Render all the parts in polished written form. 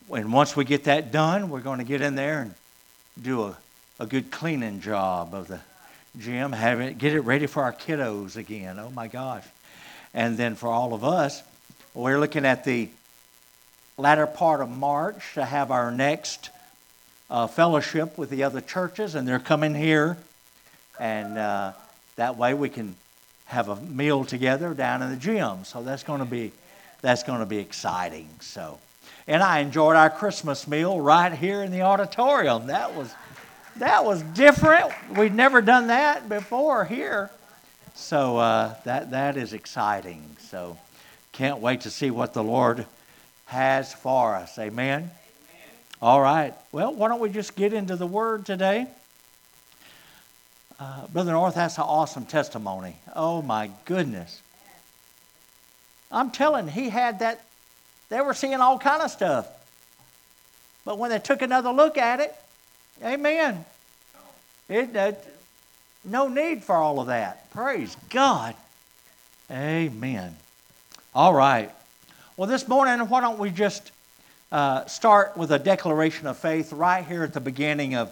And once we get that done, we're going to get in there and do a good cleaning job of the gym, get it ready for our kiddos again. Oh my gosh. And then for all of us, we're looking at the latter part of March to have our next fellowship with the other churches, and they're coming here, and that way we can have a meal together down in the gym. So that's going to be exciting. So, and I enjoyed our Christmas meal right here in the auditorium. That was different. We'd never done that before here. So that is exciting. So can't wait to see what the Lord has for us. Amen? Amen. All right. Well, why don't we just get into the Word today? Brother North has an awesome testimony. Oh, my goodness. I'm telling, he had that. They were seeing all kind of stuff. But when they took another look at it, amen. No need for all of that. Praise God. Amen. All right. Well, this morning, why don't we just start with a declaration of faith right here at the beginning of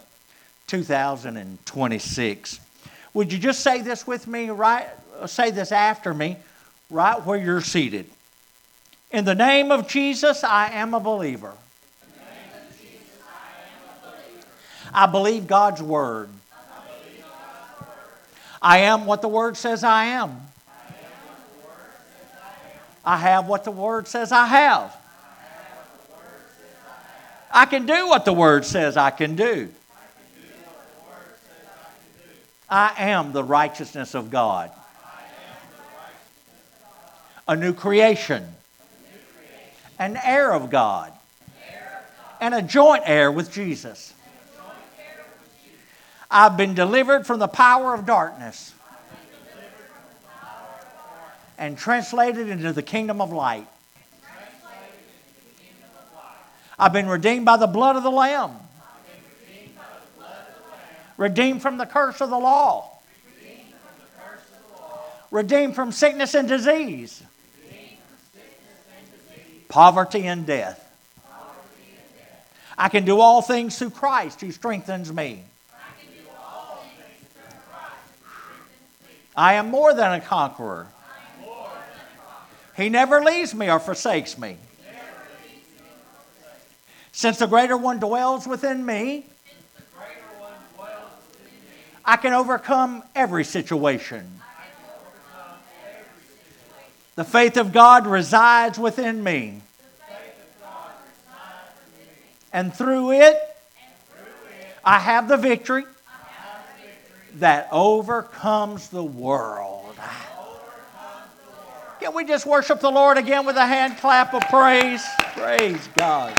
2026. Would you just say this with me, right? Say this after me, right where you're seated. In the name of Jesus, I am a believer. I believe God's Word. I am what the Word says I am. I have what the Word says I have. I can do what the Word says I can do. I am the righteousness of God. A new creation. An heir of God. And a joint heir with Jesus. I've been delivered from the power of darkness and translated into the kingdom of light. I've been redeemed by the blood of the Lamb. Redeemed from the curse of the law. Redeemed from sickness and disease. Poverty and death. I can do all things through Christ who strengthens me. I am more than a conqueror. He never leaves me or forsakes me. Since the greater one dwells within me, I can overcome every situation. The faith of God resides within me. And through it, I have the victory that overcomes the world. Can we just worship the Lord again with a hand clap of praise? Praise God.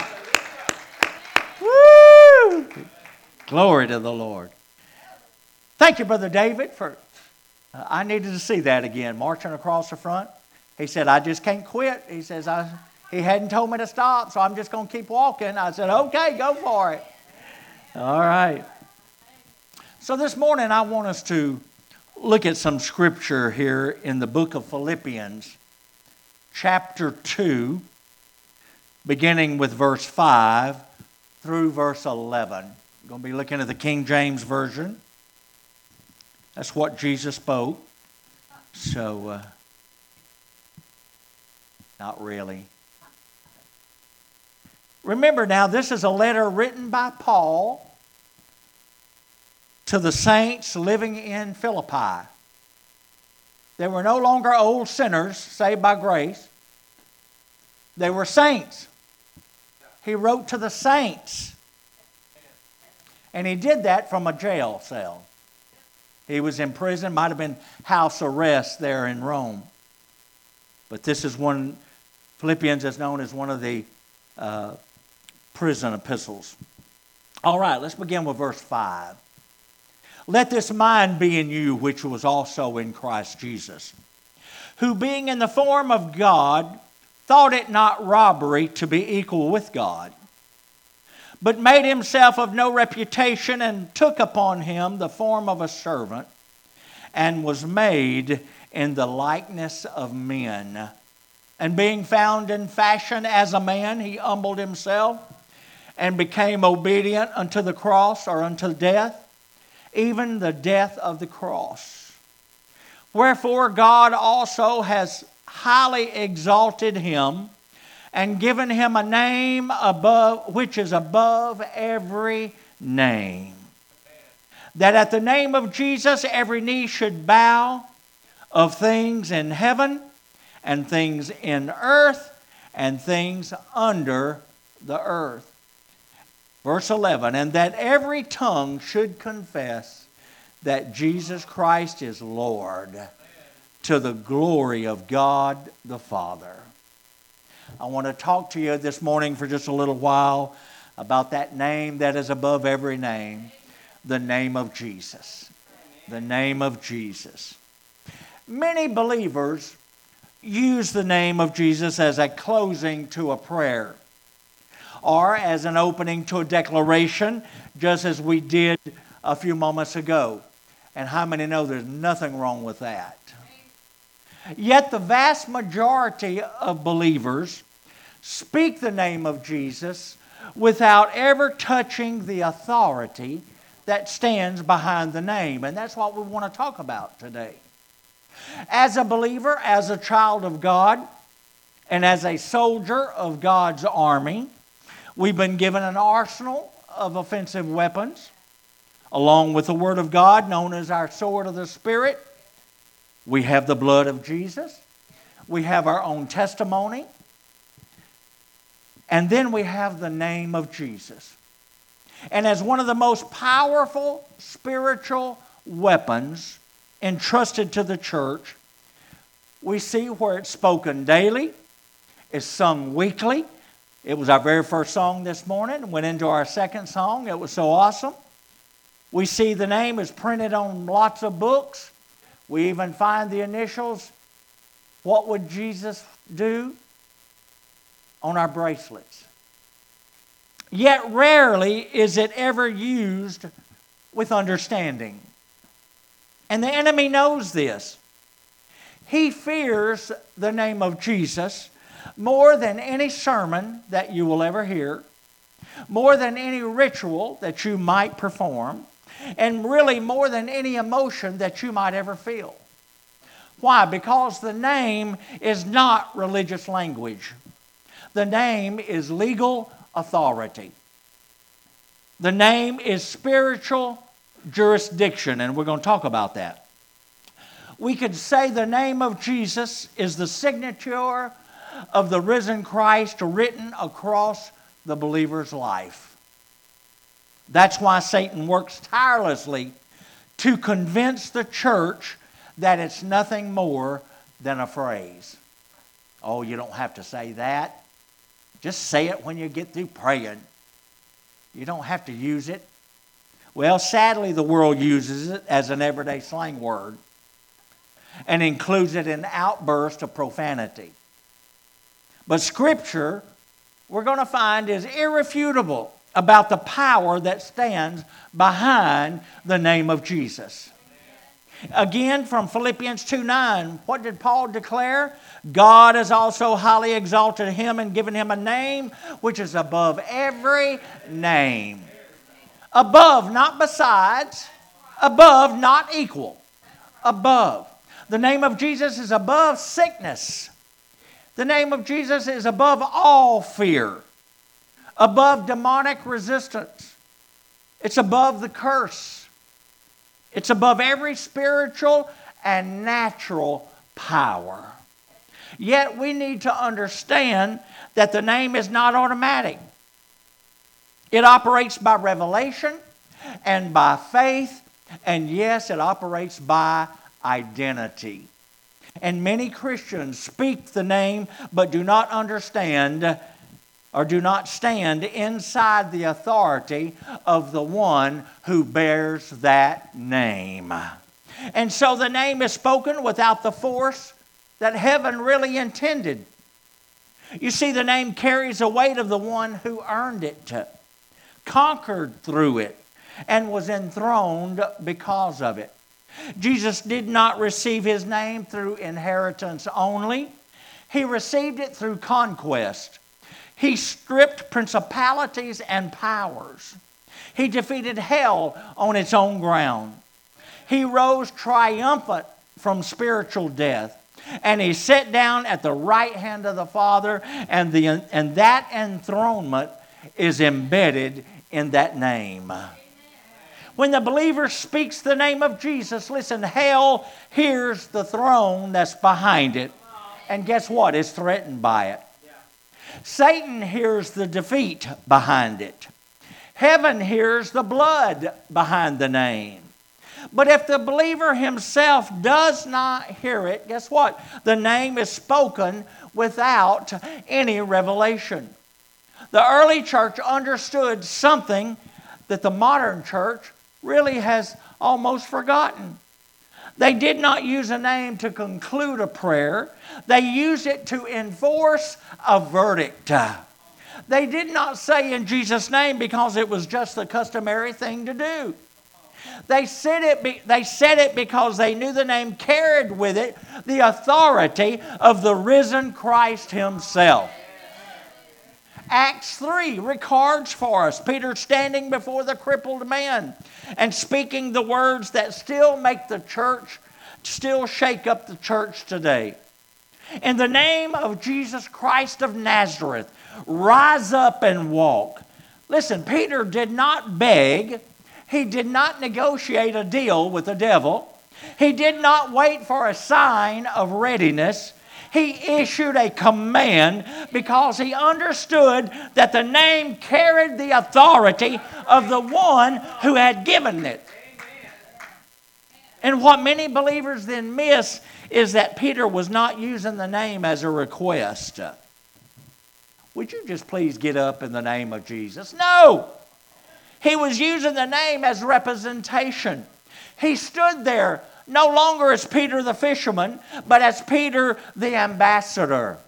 Woo! Glory to the Lord. Thank you, Brother David, for I needed to see that again, marching across the front. He said, I just can't quit. He says, he hadn't told me to stop, so I'm just going to keep walking. I said, okay, go for it. All right. So this morning I want us to look at some scripture here in the book of Philippians, chapter 2, beginning with verse 5 through verse 11. We're going to be looking at the King James Version. That's what Jesus spoke. So, not really. Remember now, this is a letter written by Paul to the saints living in Philippi. They were no longer old sinners saved by grace. They were saints. He wrote to the saints. And he did that from a jail cell. He was in prison, might have been house arrest there in Rome. But this is one, Philippians is known as one of the prison epistles. All right, let's begin with verse 5. Let this mind be in you, which was also in Christ Jesus, who being in the form of God, thought it not robbery to be equal with God, but made himself of no reputation, and took upon him the form of a servant, and was made in the likeness of men. And being found in fashion as a man, he humbled himself and became obedient unto the cross, or unto death, even the death of the cross. Wherefore God also has highly exalted him, and given him a name above, which is above every name, that at the name of Jesus every knee should bow, of things in heaven, and things in earth, and things under the earth. Verse 11, and that every tongue should confess that Jesus Christ is Lord, to the glory of God the Father. I want to talk to you this morning for just a little while about that name that is above every name, the name of Jesus. The name of Jesus. Many believers use the name of Jesus as a closing to a prayer, or as an opening to a declaration, just as we did a few moments ago. And how many know there's nothing wrong with that? Yet the vast majority of believers speak the name of Jesus without ever touching the authority that stands behind the name. And that's what we want to talk about today. As a believer, as a child of God, and as a soldier of God's army, we've been given an arsenal of offensive weapons, along with the Word of God, known as our sword of the Spirit. We have the blood of Jesus. We have our own testimony. And then we have the name of Jesus. And as one of the most powerful spiritual weapons entrusted to the church, we see where it's spoken daily, it's sung weekly. It was our very first song this morning. Went into our second song. It was so awesome. We see the name is printed on lots of books. We even find the initials, what would Jesus do, on our bracelets. Yet rarely is it ever used with understanding. And the enemy knows this. He fears the name of Jesus more than any sermon that you will ever hear, more than any ritual that you might perform, and really more than any emotion that you might ever feel. Why? Because the name is not religious language. The name is legal authority. The name is spiritual jurisdiction, and we're going to talk about that. We could say the name of Jesus is the signature of the risen Christ written across the believer's life. That's why Satan works tirelessly to convince the church that it's nothing more than a phrase. Oh, you don't have to say that. Just say it when you get through praying. You don't have to use it. Well, sadly, the world uses it as an everyday slang word and includes it in outbursts of profanity. But Scripture, we're going to find, is irrefutable about the power that stands behind the name of Jesus. Again, from Philippians 2:9, what did Paul declare? God has also highly exalted him and given him a name which is above every name. Above, not besides. Above, not equal. Above. The name of Jesus is above sickness. The name of Jesus is above all fear. Above demonic resistance. It's above the curse. It's above every spiritual and natural power. Yet we need to understand that the name is not automatic. It operates by revelation and by faith, and yes, it operates by identity. And many Christians speak the name but do not understand or do not stand inside the authority of the one who bears that name. And so the name is spoken without the force that heaven really intended. You see, the name carries the weight of the one who earned it, conquered through it, and was enthroned because of it. Jesus did not receive his name through inheritance only. He received it through conquest. He stripped principalities and powers. He defeated hell on its own ground. He rose triumphant from spiritual death. And he sat down at the right hand of the Father, and that enthronement is embedded in that name. When the believer speaks the name of Jesus, listen, hell hears the throne that's behind it. And guess what? It's threatened by it. Satan hears the defeat behind it. Heaven hears the blood behind the name. But if the believer himself does not hear it, guess what? The name is spoken without any revelation. The early church understood something that the modern church really has almost forgotten. They did not use a name to conclude a prayer. They used it to enforce a verdict. They did not say in Jesus' name because it was just the customary thing to do. They said it because they knew the name carried with it the authority of the risen Christ himself. Acts 3 records for us Peter standing before the crippled man and speaking the words that still make the church, still shake up the church today. In the name of Jesus Christ of Nazareth, rise up and walk. Listen, Peter did not beg. He did not negotiate a deal with the devil. He did not wait for a sign of readiness. He issued a command because he understood that the name carried the authority of the one who had given it. And what many believers then miss is that Peter was not using the name as a request. Would you just please get up in the name of Jesus? No! He was using the name as representation. He stood there no longer as Peter the fisherman, but as Peter the ambassador.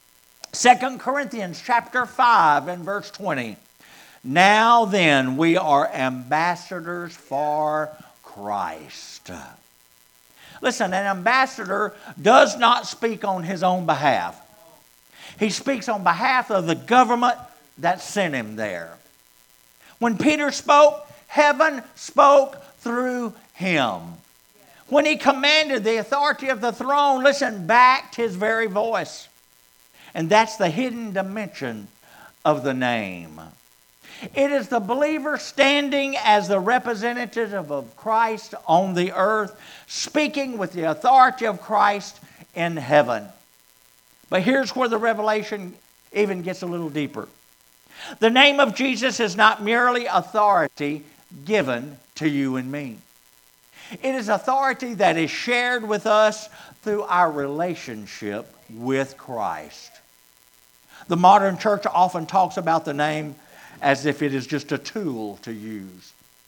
2 Corinthians chapter 5 and verse 20. Now then, we are ambassadors for Christ. Listen, an ambassador does not speak on his own behalf. He speaks on behalf of the government that sent him there. When Peter spoke, heaven spoke through him. When he commanded, the authority of the throne, listen, backed his very voice. And that's the hidden dimension of the name. It is the believer standing as the representative of Christ on the earth, speaking with the authority of Christ in heaven. But here's where the revelation even gets a little deeper. The name of Jesus is not merely authority given to you and me. It is authority that is shared with us through our relationship with Christ. The modern church often talks about the name as if it is just a tool to use.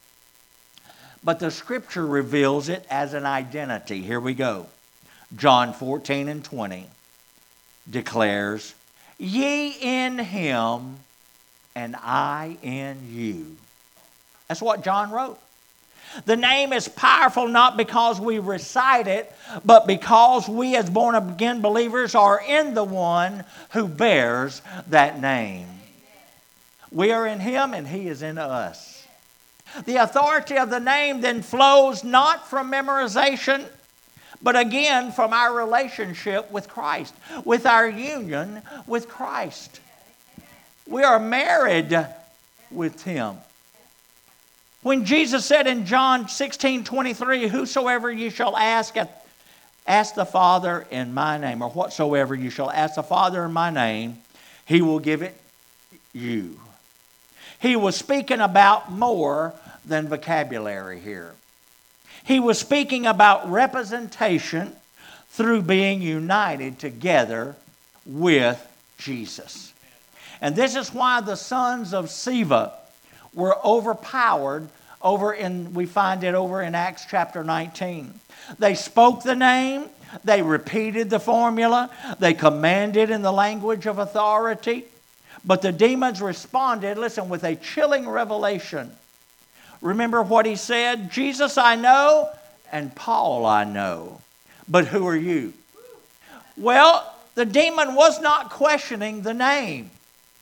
But the Scripture reveals it as an identity. Here we go. John 14 and 20 declares, "Ye in him and I in you." That's what John wrote. The name is powerful not because we recite it, but because we as born-again believers are in the one who bears that name. We are in him and he is in us. The authority of the name then flows not from memorization, but again from our relationship with Christ, with our union with Christ. We are married with him. When Jesus said in John 16:23, "Whosoever you shall ask the Father in my name," or whatsoever you shall ask the Father in my name, he will give it you. He was speaking about more than vocabulary here. He was speaking about representation through being united together with Jesus. And this is why the sons of Sceva were overpowered we find it over in Acts chapter 19. They spoke the name, they repeated the formula, they commanded in the language of authority, but the demons responded, listen, with a chilling revelation. Remember what he said? "Jesus I know, and Paul I know, but who are you?" Well, the demon was not questioning the name.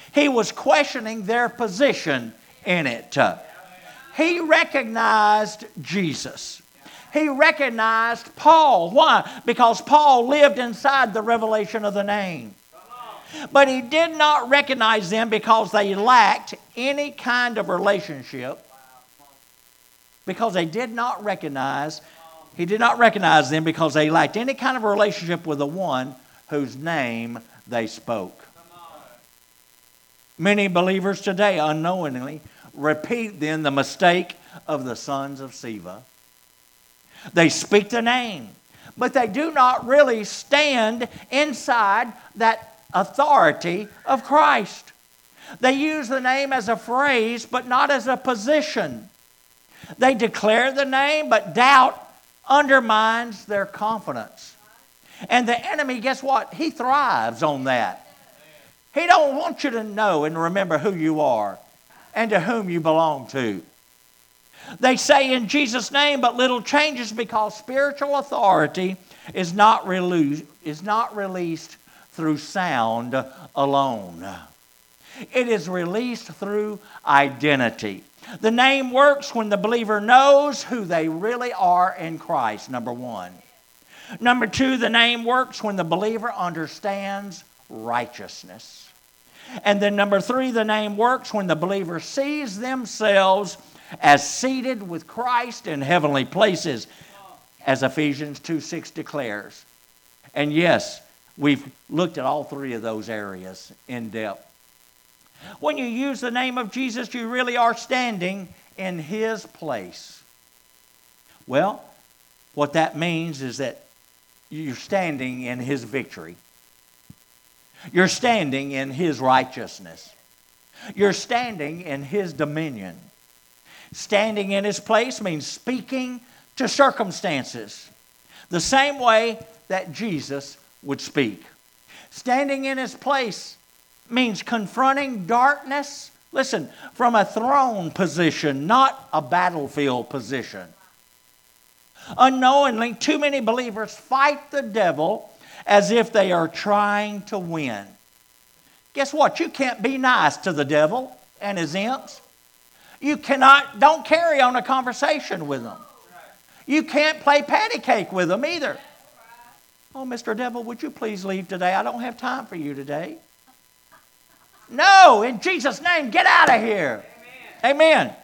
He was questioning their position in it. He recognized Jesus. He recognized Paul. Why? Because Paul lived inside the revelation of the name. But he did not recognize them because they lacked any kind of relationship. Because they did not recognize, he did not recognize them because they lacked any kind of relationship with the one whose name they spoke. Many believers today unknowingly repeat then the mistake of the sons of Sceva. They speak the name, but they do not really stand inside that authority of Christ. They use the name as a phrase, but not as a position. They declare the name, but doubt undermines their confidence. And the enemy, guess what? He thrives on that. He don't want you to know and remember who you are and to whom you belong to. They say in Jesus' name, but little changes because spiritual authority is not released through sound alone. It is released through identity. The name works when the believer knows who they really are in Christ, number one. Number two, the name works when the believer understands righteousness. And then number three, the name works when the believer sees themselves as seated with Christ in heavenly places, as Ephesians 2:6 declares. And yes, we've looked at all three of those areas in depth. When you use the name of Jesus, you really are standing in His place. Well, what that means is that you're standing in His victory. You're standing in His righteousness. You're standing in His dominion. Standing in His place means speaking to circumstances the same way that Jesus would speak. Standing in His place means confronting darkness, listen, from a throne position, not a battlefield position. Unknowingly, too many believers fight the devil as if they are trying to win. Guess what? You can't be nice to the devil and his imps. Don't carry on a conversation with them. You can't play patty cake with them either. Oh, Mr. Devil, would you please leave today? I don't have time for you today. No, in Jesus' name, get out of here. Amen. Amen.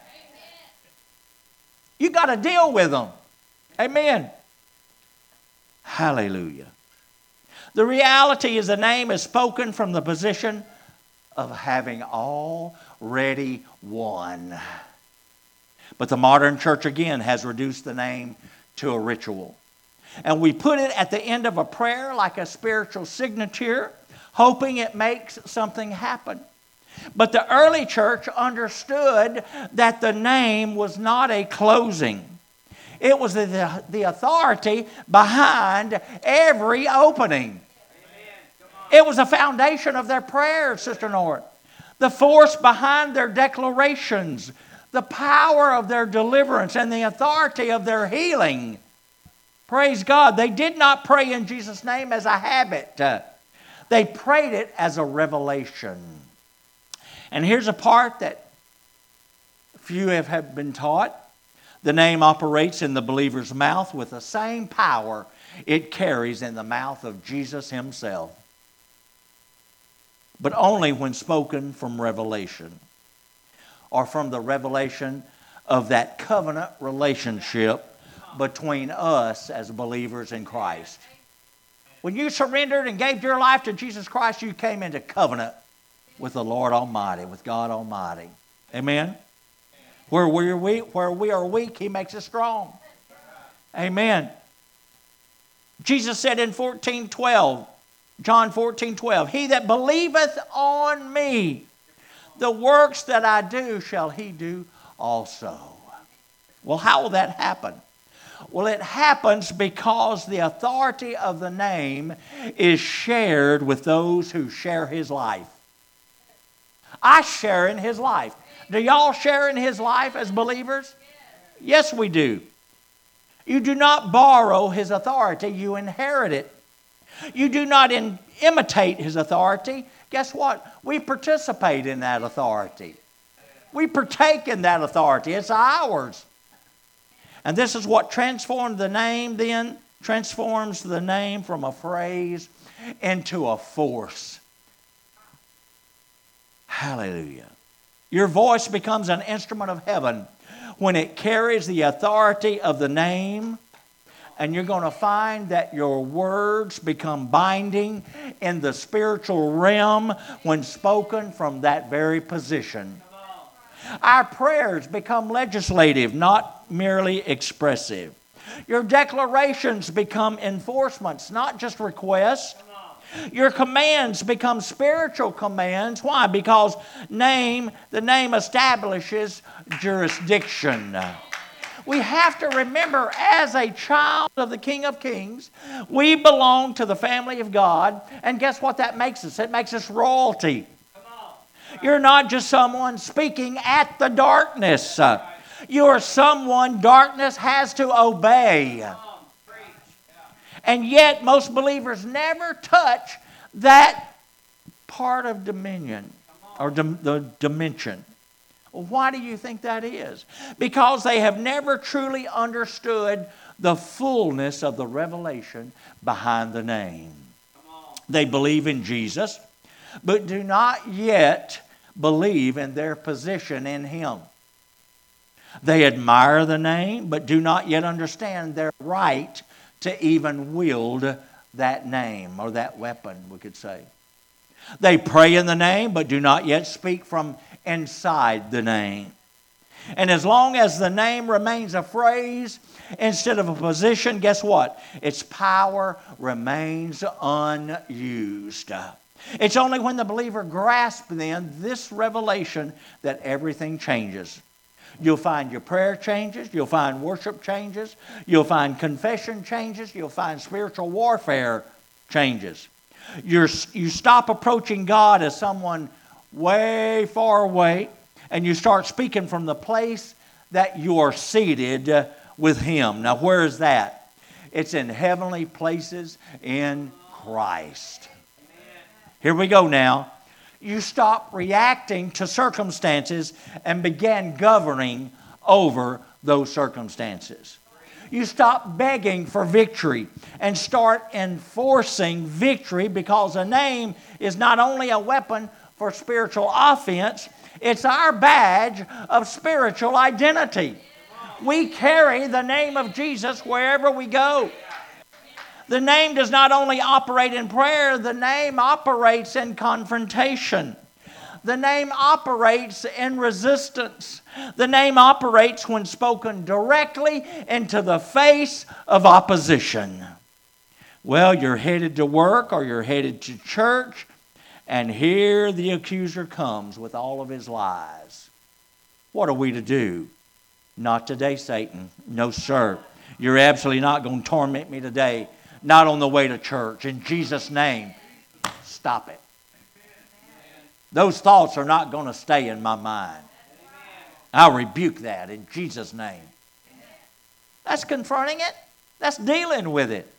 You got to deal with them. Amen. Hallelujah. The reality is the name is spoken from the position of having already won. But the modern church again has reduced the name to a ritual. And we put it at the end of a prayer like a spiritual signature, hoping it makes something happen. But the early church understood that the name was not a closing. It was the authority behind every opening. It was the foundation of their prayers, Sister Nora. The force behind their declarations, the power of their deliverance, and the authority of their healing. Praise God. They did not pray in Jesus' name as a habit. They prayed it as a revelation. And here's a part that few have been taught. The name operates in the believer's mouth with the same power it carries in the mouth of Jesus Himself, but only when spoken from revelation, or from the revelation of that covenant relationship between us as believers in Christ. When you surrendered and gave your life to Jesus Christ, you came into covenant with the Lord Almighty, with God Almighty. Amen? Where we are weak, He makes us strong. Amen. Jesus said in 14:12, John 14:12, He that believeth on me, the works that I do shall he do also. Well, how will that happen? Well, it happens because the authority of the name is shared with those who share His life. I share in His life. Do y'all share in His life as believers? Yes, we do. You do not borrow His authority, you inherit it. You do not imitate His authority, guess what? We participate in that authority. We partake in that authority. It's ours. And this is what transforms the name then, transforms the name from a phrase into a force. Hallelujah. Your voice becomes an instrument of heaven when it carries the authority of the name. And you're going to find that your words become binding in the spiritual realm when spoken from that very position. Our prayers become legislative, not merely expressive. Your declarations become enforcements, not just requests. Your commands become spiritual commands. Why? Because the name establishes jurisdiction. We have to remember, as a child of the King of Kings, we belong to the family of God. And guess what that makes us? It makes us royalty. You're not just someone speaking at the darkness. You are someone darkness has to obey. And yet most believers never touch that part of dominion or the dimension. Why do you think that is? Because they have never truly understood the fullness of the revelation behind the name. They believe in Jesus, but do not yet believe in their position in Him. They admire the name, but do not yet understand their right to even wield that name or that weapon, we could say. They pray in the name, but do not yet speak from inside the name. And as long as the name remains a phrase instead of a position, guess what? Its power remains unused. It's only when the believer grasps then this revelation that everything changes. You'll find your prayer changes. You'll find worship changes. You'll find confession changes. You'll find spiritual warfare changes. You stop approaching God as someone way far away, and you start speaking from the place that you are seated with Him. Now, where is that? It's in heavenly places in Christ. Here we go now. You stop reacting to circumstances and begin governing over those circumstances. You stop begging for victory and start enforcing victory, because a name is not only a weapon for spiritual offense, it's our badge of spiritual identity. We carry the name of Jesus wherever we go. The name does not only operate in prayer, the name operates in confrontation. The name operates in resistance. The name operates when spoken directly into the face of opposition. Well, you're headed to work or you're headed to church, and here the accuser comes with all of his lies. What are we to do? Not today, Satan. No, sir. You're absolutely not going to torment me today. Not on the way to church. In Jesus' name, stop it. Those thoughts are not going to stay in my mind. I'll rebuke that in Jesus' name. That's confronting it. That's dealing with it.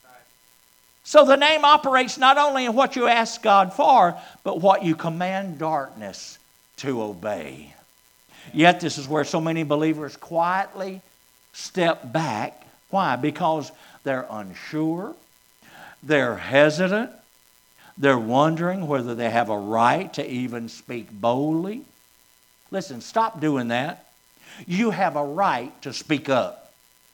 So the name operates not only in what you ask God for, but what you command darkness to obey. Yet this is where so many believers quietly step back. Why? Because they're unsure, they're hesitant, they're wondering whether they have a right to even speak boldly. Listen, stop doing that. You have a right to speak up.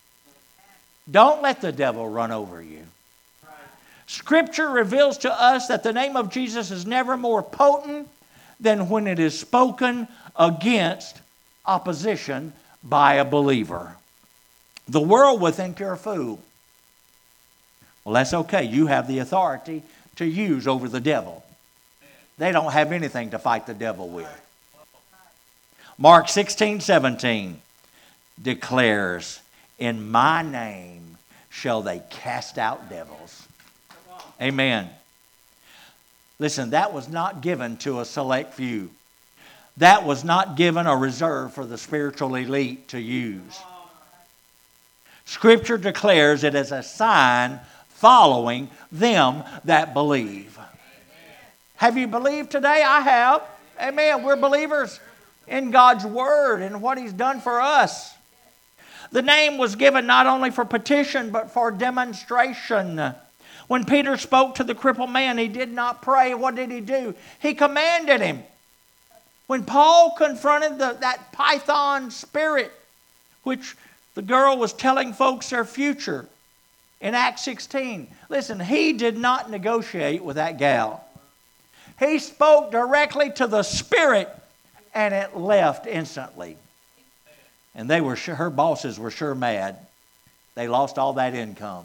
Don't let the devil run over you. Scripture reveals to us that the name of Jesus is never more potent than when it is spoken against opposition by a believer. The world will think you're a fool. Well, that's okay. You have the authority to use over the devil. They don't have anything to fight the devil with. Mark 16:17 declares, "In my name shall they cast out devils." Amen. Listen, that was not given to a select few. That was not given or reserved for the spiritual elite to use. Scripture declares it as a sign following them that believe. Have you believed today? I have. Amen. We're believers in God's Word and what He's done for us. The name was given not only for petition, but for demonstration. When Peter spoke to the crippled man, he did not pray. What did he do? He commanded him. When Paul confronted that python spirit, which the girl was telling folks their future in Acts 16, listen, he did not negotiate with that gal. He spoke directly to the spirit, and it left instantly. And they were sure, her bosses were sure mad. They lost all that income.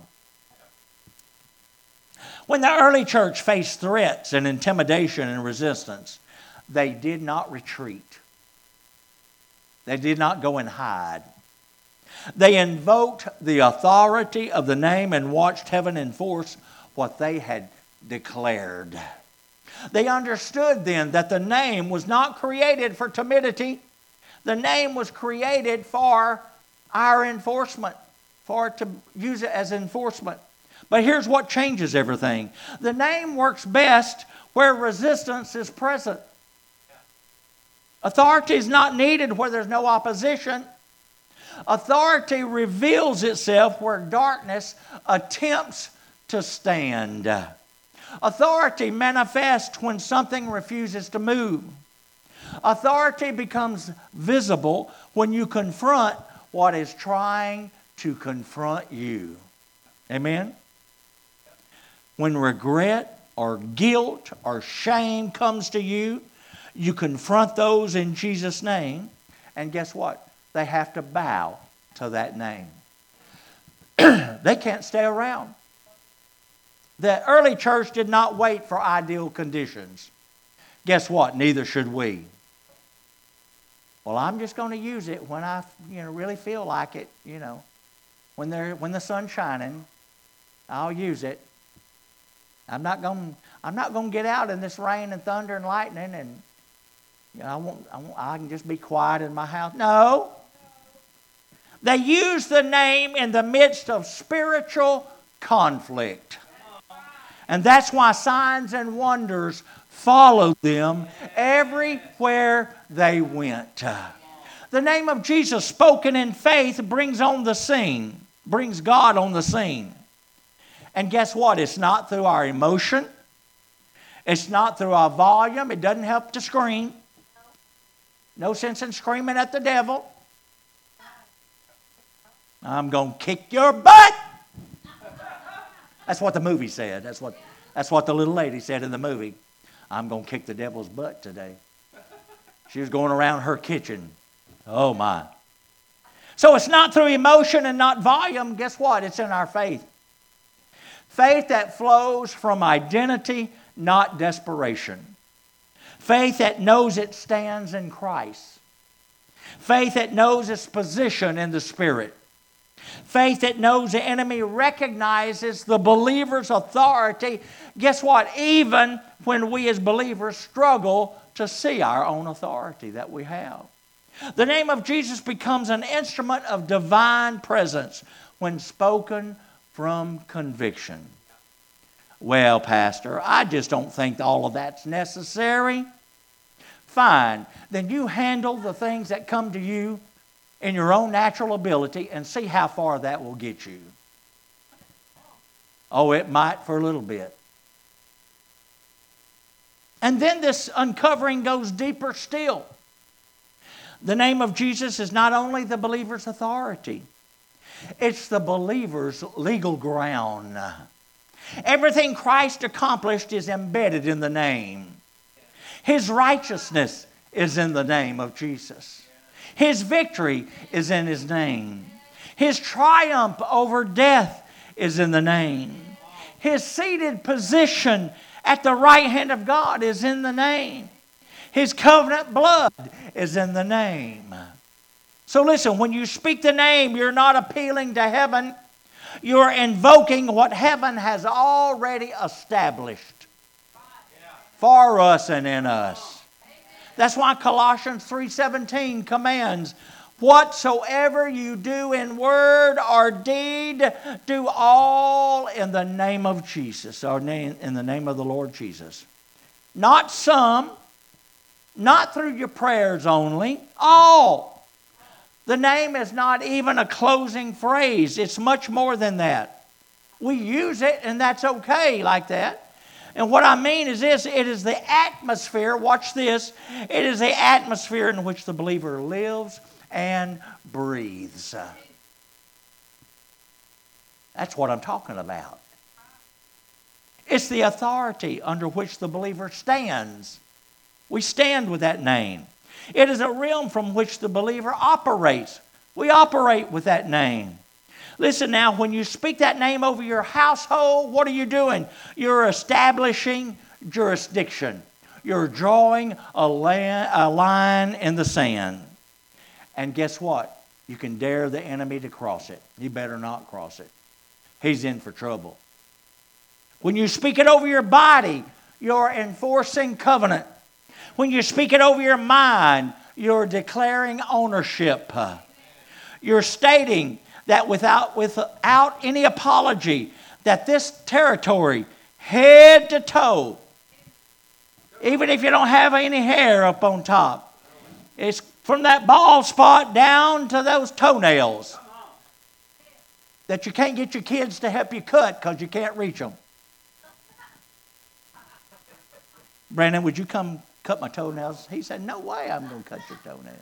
When the early church faced threats and intimidation and resistance, they did not retreat. They did not go and hide. They invoked the authority of the name and watched heaven enforce what they had declared. They understood then that the name was not created for timidity. The name was created for our enforcement, for to use it as enforcement. But here's what changes everything. The name works best where resistance is present. Authority is not needed where there's no opposition. Authority reveals itself where darkness attempts to stand. Authority manifests when something refuses to move. Authority becomes visible when you confront what is trying to confront you. Amen? When regret or guilt or shame comes to you, you confront those in Jesus' name. And guess what? They have to bow to that name. They can't stay around. The early church did not wait for ideal conditions. Guess what? Neither should we. Well, I'm just going to use it when I really feel like it, When the sun's shining, I'll use it. I'm not going to get out in this rain and thunder and lightning and I can just be quiet in my house. No. They use the name in the midst of spiritual conflict. And that's why signs and wonders followed them everywhere they went. The name of Jesus spoken in faith brings God on the scene. And guess what? It's not through our emotion. It's not through our volume. It doesn't help to scream. No sense in screaming at the devil. I'm going to kick your butt. That's what the movie said. That's what the little lady said in the movie. I'm going to kick the devil's butt today. She was going around her kitchen. Oh my. So it's not through emotion and not volume. Guess what? It's in our faith. Faith that flows from identity, not desperation. Faith that knows it stands in Christ. Faith that knows its position in the Spirit. Faith that knows the enemy recognizes the believer's authority. Guess what? Even when we as believers struggle to see our own authority that we have. The name of Jesus becomes an instrument of divine presence when spoken from conviction. Well, Pastor, I just don't think all of that's necessary. Fine. Then you handle the things that come to you in your own natural ability and see how far that will get you. Oh, it might for a little bit. And then this uncovering goes deeper still. The name of Jesus is not only the believer's authority, it's the believer's legal ground. Everything Christ accomplished is embedded in the name. His righteousness is in the name of Jesus. His victory is in His name. His triumph over death is in the name. His seated position at the right hand of God is in the name. His covenant blood is in the name. So listen, when you speak the name, you're not appealing to heaven. You're invoking what heaven has already established for us and in us. That's why Colossians 3:17 commands, whatsoever you do in word or deed, do all in the name of Jesus, or in the name of the Lord Jesus. Not some, not through your prayers only, all. The name is not even a closing phrase. It's much more than that. We use it, and that's okay like that. And what I mean is this, it is the atmosphere, watch this, it is the atmosphere in which the believer lives and breathes. That's what I'm talking about. It's the authority under which the believer stands. We stand with that name. It is a realm from which the believer operates. We operate with that name. Listen now, when you speak that name over your household, what are you doing? You're establishing jurisdiction. You're drawing a line in the sand. And guess what? You can dare the enemy to cross it. He better not cross it. He's in for trouble. When you speak it over your body, you're enforcing covenant. When you speak it over your mind, you're declaring ownership. You're stating that without any apology, that this territory, head to toe, even if you don't have any hair up on top, it's from that bald spot down to those toenails that you can't get your kids to help you cut because you can't reach them. Brandon, would you come cut my toenails? He said, no way I'm going to cut your toenails.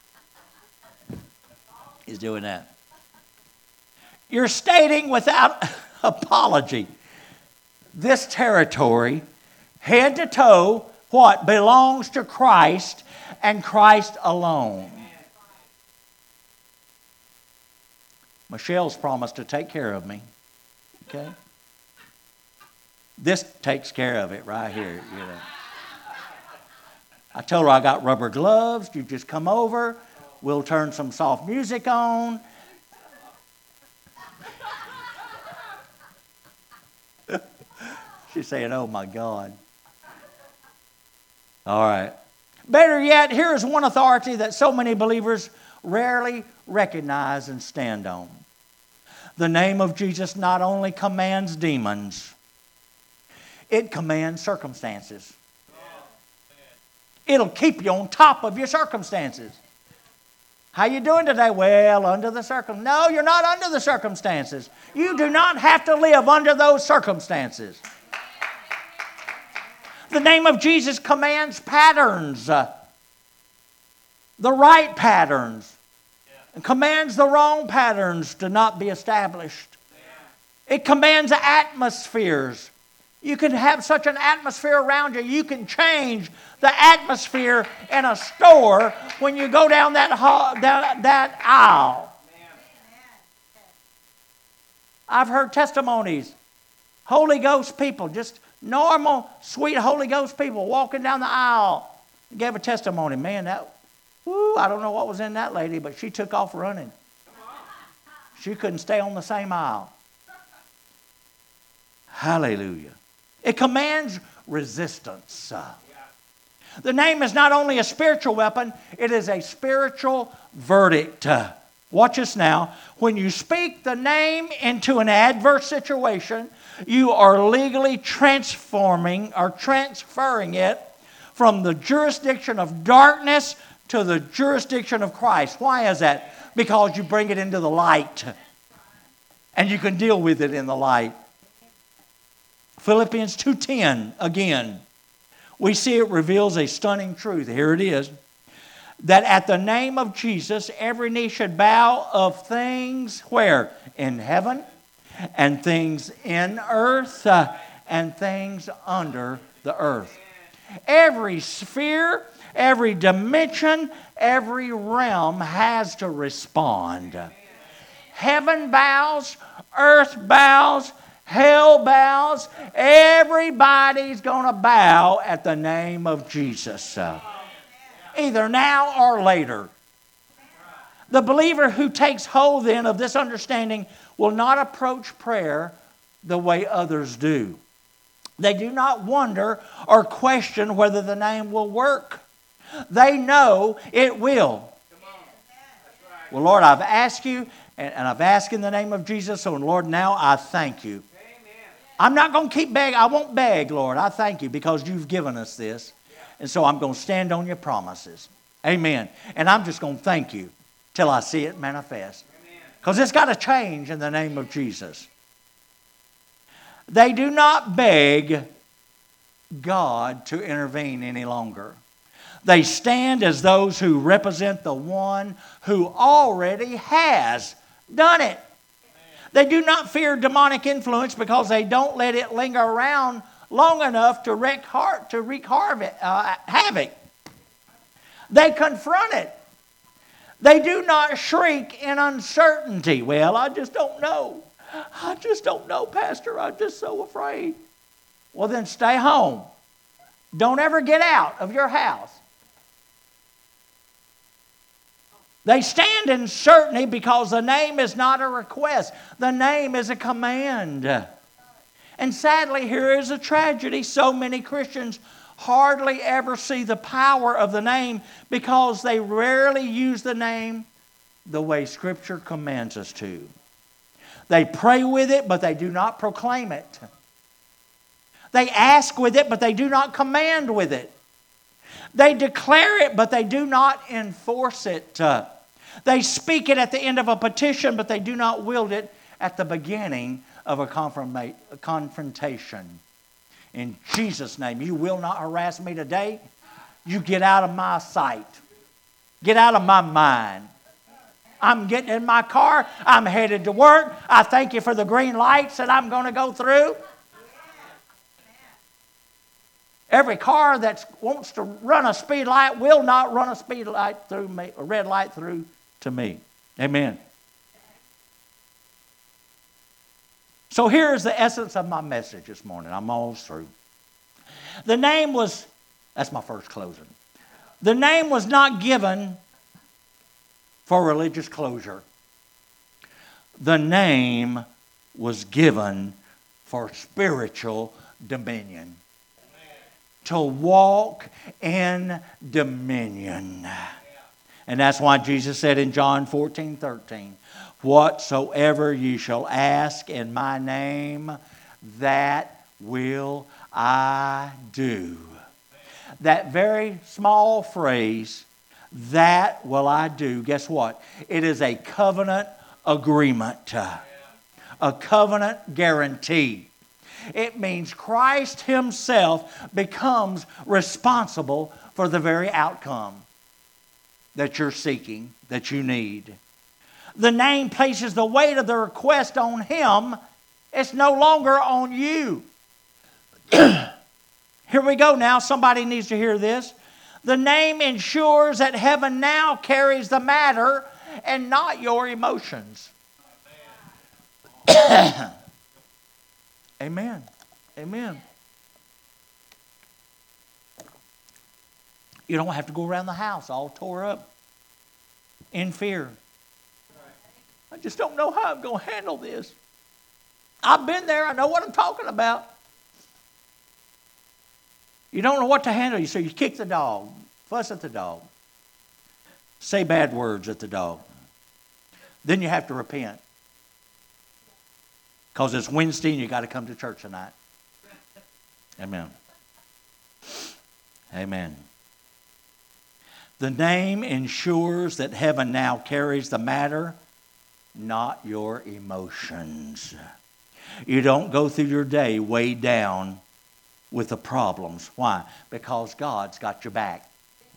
He's doing that. You're stating without apology, this territory, head to toe, what? Belongs to Christ and Christ alone. Michelle's promised to take care of me. Okay? This takes care of it right here, you know. I told her I got rubber gloves. You just come over. We'll turn some soft music on. She's saying, oh my God. All right. Better yet, here is one authority that so many believers rarely recognize and stand on. The name of Jesus not only commands demons, it commands circumstances. It'll keep you on top of your circumstances. How you doing today? Well, under the circumstances. No, you're not under the circumstances. You do not have to live under those circumstances. The name of Jesus commands patterns. The right patterns. And commands the wrong patterns to not be established. It commands atmospheres. You can have such an atmosphere around you. You can change the atmosphere in a store when you go down that aisle. I've heard testimonies. Holy Ghost people, just normal, sweet Holy Ghost people walking down the aisle. Gave a testimony. Man, I don't know what was in that lady, but she took off running. She couldn't stay on the same aisle. Hallelujah. It commands resistance. The name is not only a spiritual weapon, it is a spiritual verdict. Watch this now. When you speak the name into an adverse situation, you are legally transferring it from the jurisdiction of darkness to the jurisdiction of Christ. Why is that? Because you bring it into the light. And you can deal with it in the light. Philippians 2:10, again, we see it reveals a stunning truth. Here it is. That at the name of Jesus, every knee should bow of things where? In heaven, and things in earth, and things under the earth. Every sphere, every dimension, every realm has to respond. Heaven bows, earth bows, hell bows. Everybody's going to bow at the name of Jesus. Either now or later. The believer who takes hold then of this understanding will not approach prayer the way others do. They do not wonder or question whether the name will work. They know it will. Well, Lord, I've asked you, and I've asked in the name of Jesus, so Lord, now I thank you. I'm not going to keep begging. I won't beg, Lord. I thank you because you've given us this. And so I'm going to stand on your promises. Amen. And I'm just going to thank you till I see it manifest. Because it's got to change in the name of Jesus. They do not beg God to intervene any longer. They stand as those who represent the one who already has done it. They do not fear demonic influence because they don't let it linger around long enough to wreak havoc. They confront it. They do not shriek in uncertainty. Well, I just don't know. I just don't know, Pastor. I'm just so afraid. Well, then stay home. Don't ever get out of your house. They stand in certainty because the name is not a request. The name is a command. And sadly, here is a tragedy. So many Christians hardly ever see the power of the name because they rarely use the name the way Scripture commands us to. They pray with it, but they do not proclaim it. They ask with it, but they do not command with it. They declare it, but they do not enforce it. They speak it at the end of a petition, but they do not wield it at the beginning of a confrontation. In Jesus' name, you will not harass me today. You get out of my sight. Get out of my mind. I'm getting in my car. I'm headed to work. I thank you for the green lights that I'm going to go through. Every car that wants to run a speed light will not run a speed light through me, a red light through to me. Amen. So here's the essence of my message this morning. I'm almost through. The name was, that's my first closing. The name was not given for religious closure. The name was given for spiritual dominion. To walk in dominion. And that's why Jesus said in John 14:13, whatsoever ye shall ask in my name, that will I do. That very small phrase, that will I do, guess what? It is a covenant agreement. A covenant guarantee. It means Christ Himself becomes responsible for the very outcome that you're seeking, that you need. The name places the weight of the request on Him. It's no longer on you. Here we go now. Somebody needs to hear this. The name ensures that heaven now carries the matter and not your emotions. Amen. Amen. You don't have to go around the house all tore up in fear. I just don't know how I'm going to handle this. I've been there. I know what I'm talking about. You don't know what to handle. So you kick the dog, fuss at the dog, say bad words at the dog. Then you have to repent. Because it's Wednesday and you got to come to church tonight. Amen. Amen. The name ensures that heaven now carries the matter, not your emotions. You don't go through your day weighed down with the problems. Why? Because God's got your back.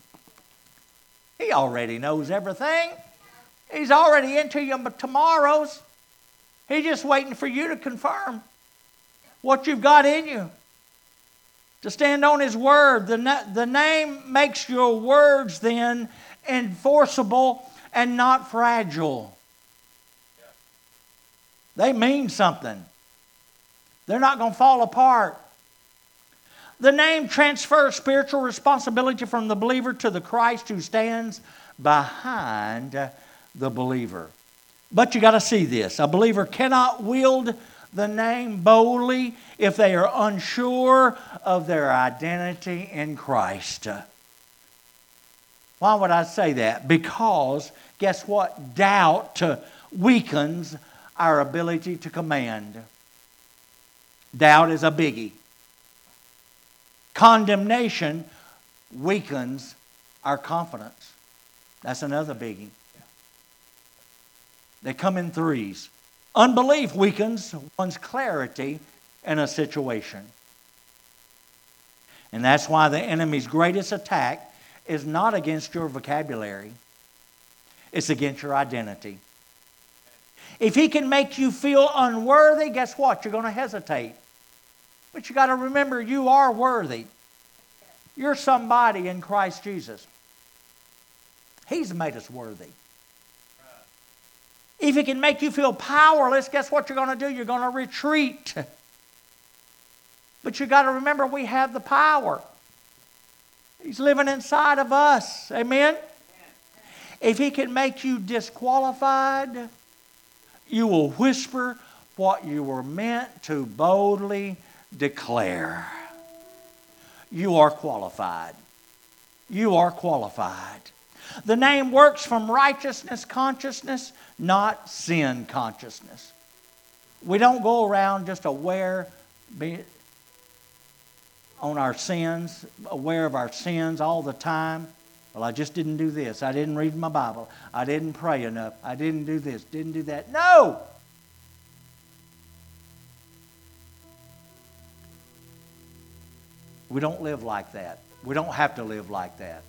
He already knows everything. He's already into your tomorrows. He's just waiting for you to confirm what you've got in you. To stand on His Word. The name makes your words then enforceable and not fragile. They mean something. They're not going to fall apart. The name transfers spiritual responsibility from the believer to the Christ who stands behind the believer. But you got to see this. A believer cannot wield the name boldly if they are unsure of their identity in Christ. Why would I say that? Because, guess what? Doubt weakens our ability to command. Doubt is a biggie. Condemnation weakens our confidence. That's another biggie. They come in threes. Unbelief weakens one's clarity in a situation. And that's why the enemy's greatest attack is not against your vocabulary. It's against your identity. If he can make you feel unworthy, guess what? You're going to hesitate. But you got to remember, you are worthy. You're somebody in Christ Jesus. He's made us worthy. If he can make you feel powerless, guess what you're going to do? You're going to retreat. But you got to remember, we have the power. He's living inside of us. Amen? If he can make you disqualified, you will whisper what you were meant to boldly declare. You are qualified. You are qualified. The name works from righteousness consciousness, not sin consciousness. We don't go around just aware on our sins, aware of our sins all the time. Well, I just didn't do this. I didn't read my Bible. I didn't pray enough. I didn't do this, didn't do that. No! We don't live like that. We don't have to live like that.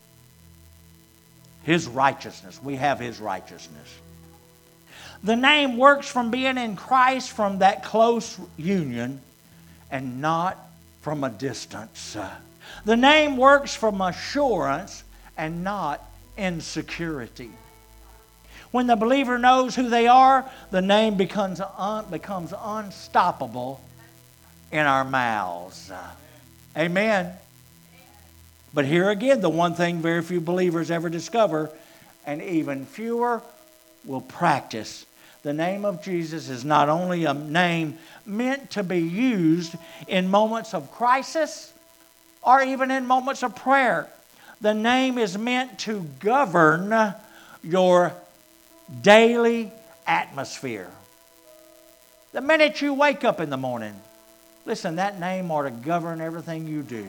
His righteousness. We have His righteousness. The name works from being in Christ, from that close union, and not from a distance. The name works from assurance and not insecurity. When the believer knows who they are, the name becomes unstoppable in our mouths. Amen. But here again, the one thing very few believers ever discover, and even fewer will practice. The name of Jesus is not only a name meant to be used in moments of crisis or even in moments of prayer. The name is meant to govern your daily atmosphere. The minute you wake up in the morning, listen, that name ought to govern everything you do.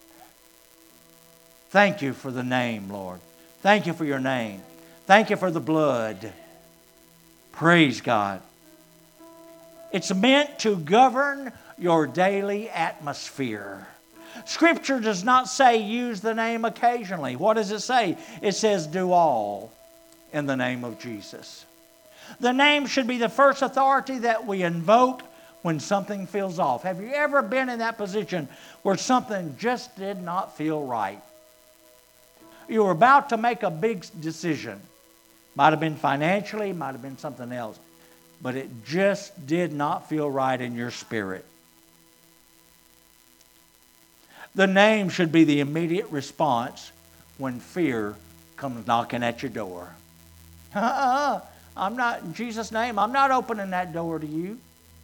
Thank you for the name, Lord. Thank you for your name. Thank you for the blood. Praise God. It's meant to govern your daily atmosphere. Scripture does not say use the name occasionally. What does it say? It says do all in the name of Jesus. The name should be the first authority that we invoke when something feels off. Have you ever been in that position where something just did not feel right? You were about to make a big decision. Might have been financially, might have been something else. But it just did not feel right in your spirit. The name should be the immediate response when fear comes knocking at your door. I'm not, in Jesus' name, I'm not opening that door to you.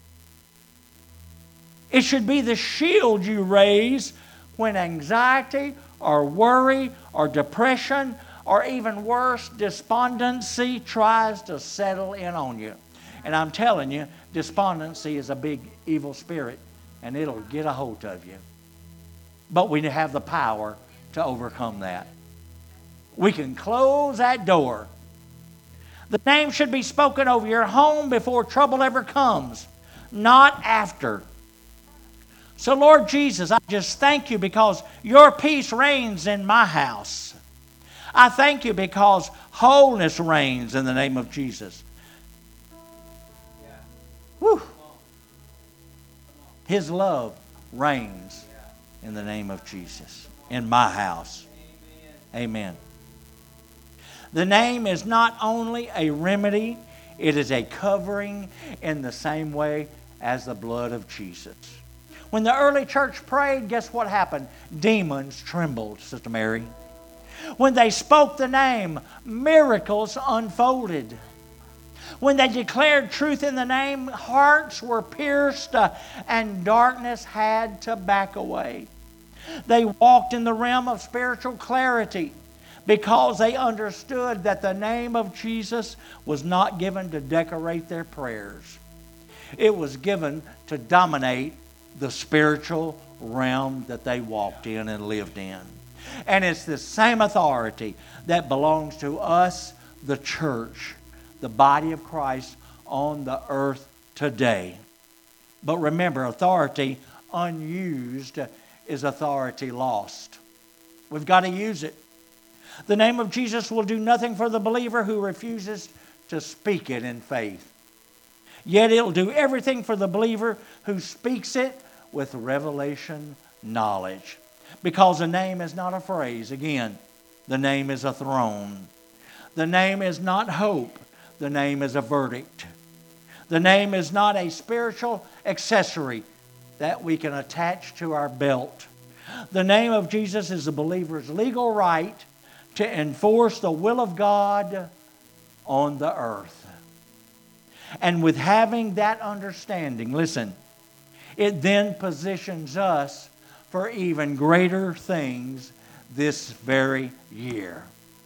It should be the shield you raise when anxiety or worry or depression or even worse, despondency tries to settle in on you. And I'm telling you, despondency is a big evil spirit, and it'll get a hold of you. But we have the power to overcome that. We can close that door. The name should be spoken over your home before trouble ever comes, not after. So, Lord Jesus, I just thank you because your peace reigns in my house. I thank you because wholeness reigns in the name of Jesus. Woo. His love reigns in the name of Jesus in my house. Amen. The name is not only a remedy, it is a covering in the same way as the blood of Jesus. When the early church prayed, guess what happened? Demons trembled, Sister Mary. When they spoke the name, miracles unfolded. When they declared truth in the name, hearts were pierced and darkness had to back away. They walked in the realm of spiritual clarity because they understood that the name of Jesus was not given to decorate their prayers. It was given to dominate the spiritual realm that they walked in and lived in. And it's the same authority that belongs to us, the church, the body of Christ on the earth today. But remember, authority unused is authority lost. We've got to use it. The name of Jesus will do nothing for the believer who refuses to speak it in faith. Yet it'll do everything for the believer who speaks it with revelation knowledge. Because a name is not a phrase. Again, the name is a throne. The name is not hope. The name is a verdict. The name is not a spiritual accessory that we can attach to our belt. The name of Jesus is the believer's legal right to enforce the will of God on the earth. And with having that understanding, listen, it then positions us for even greater things this very year.